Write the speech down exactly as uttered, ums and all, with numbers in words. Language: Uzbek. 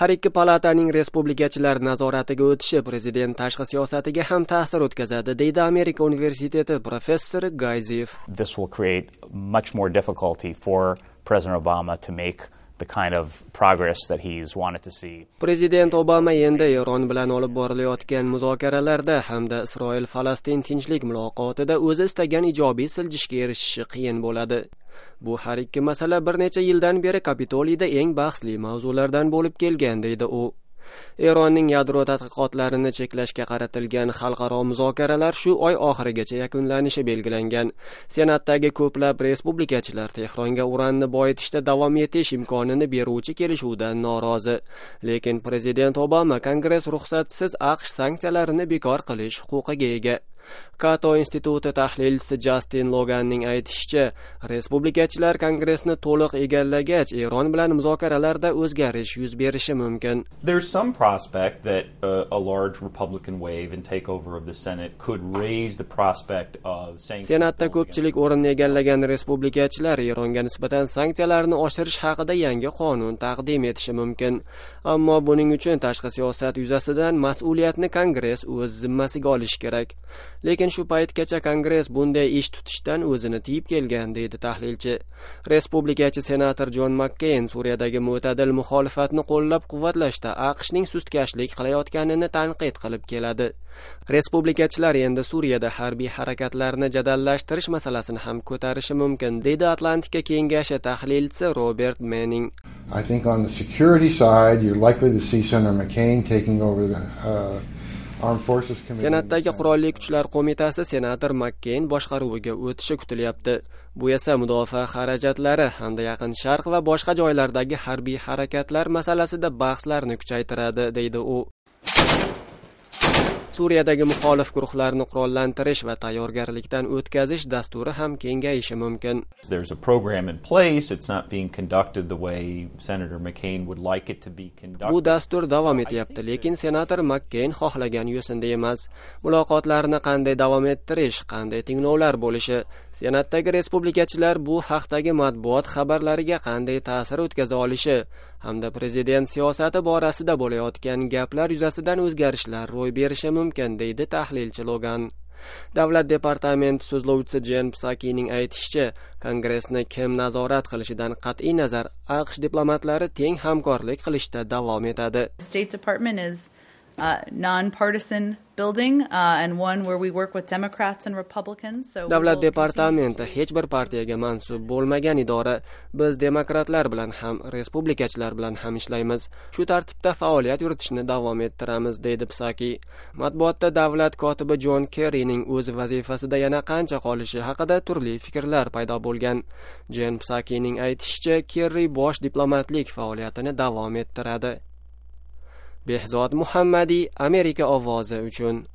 Har ikki palataning respublikachilar nazoratiga o'tishi prezident tashqi siyosatiga ham ta'sir o'tkazadi, deydi Amerika universiteti professori Gayziyev. This will create much more difficulty for President Obama to make the kind of progress that he's wanted to see. Prezident Obama endi Eron bilan olib borilayotgan muzokaralarda hamda Isroil-Falastin tinchlik muloqotida o'zi istagan ijobiy siljishga erishishi qiyin bo'ladi. Bu har ikki masala bir necha yildan beri Kapitoliyda eng bahsli mavzulardan bo'lib kelgan, deydi u. Eronning yadro tadqiqotlarini cheklashga qaratilgan xalqaro muzokaralar shu oy oxirigacha yakunlanishi belgilangan. Senatdagi ko'plab respublikachilar Tehronga uranni boyitishda davom etish imkonini beruvchi kelishuvdan norozi. Lekin prezident Obama Kongress ruxsatsiz AQSh sanksiyalarini bekor qilish huquqiga ega. Kato instituti tahlilchisi Justin Loganning aytishicha, respublikachilar Kongressni to'liq egallagach, Eron bilan muzokaralarda o'zgarish yuz berishi mumkin. There's some prospect that uh, a large Republican wave and takeover of the Senate could raise the prospect of sanctions. Senatda ko'pchilik o'rinni egallagan respublikachilar Eronga nisbatan sanksiyalarni oshirish haqida yangi qonun taqdim etishi mumkin. Ammo buning uchun tashqi siyosat yuzasidan mas'uliyatni Kongress o'z zimmasiga olishi kerak. Lekin shu paytgacha Kongress bunday ish tutishdan o'zini tiyib kelgan, deydi tahlilchi. Respublikachi senator Jon McCain Suriyadagi mo'tadil muxolifatni qo'llab-quvvatlashda AQShning sustkashlik qilayotganini tanqid qilib keladi. Respublikachilar endi Suriyada harbiy harakatlarni jadallashtirish masalasini ham ko'tarishi mumkin, deydi Atlantika kengashi tahlilchisi Robert Manning. I think on the security side you're likely to see Senator McCain taking over the uh, Senatdagi qurolli kuchlar qo'mitasi senator McCain boshqaruviga o'tishi kutilyapti. Bu esa mudofaa xarajatlari hamda Yaqin Sharq va boshqa joylardagi harbiy harakatlar masalasida bahslarni kuchaytiradi, deydi u. Suriyadagi muxolif guruhlarni qurollantirish va tayyorgarlikdan o'tkazish dasturi ham kengayishi mumkin. There's a program in place, it's not being conducted the way Senator McCain would like it to be conducted. Bu dastur davom etyapti, lekin senator McCain xohlagan yo'sinda emas. Muloqotlarni qanday davom ettirish, qanday tinglovlar bo'lishi, Senatdagi respublikachilar bu haqdagi matbuot xabarlariga qanday ta'sir o'tkaza olishi hamda prezident siyosati borasida bo'layotgan gaplar yuzasidan o'zgarishlar ro'y berishi mumkin, deydi tahlilchi Logan. Davlat departamenti so'zlovchisi Jen Psakining aytishicha, Kongressni kim nazorat qilishidan qat'iy nazar AQSh diplomatlari teng hamkorlik qilishda davom etadi. State Department is Uh, non-partisan building uh, and one where we work with Democrats and Republicans. So Davlat departamenti hech bir partiyaga mansub bo'lmagan idora. Biz demokratlar bilan ham, respublikachilar bilan ham ishlaymiz. Shu tartibda faoliyat yuritishni davom ettiramiz, deydi Psaki. Matbuotda davlat kotibi John Kerryning o'z vazifasida yana qancha qolishi haqida turli fikrlar paydo bo'lgan. Jen Psakining aytishicha, Kerry bosh diplomatlik faoliyatini davom ettiradi. Behzod Muhammadi, Amerika ovozi uchun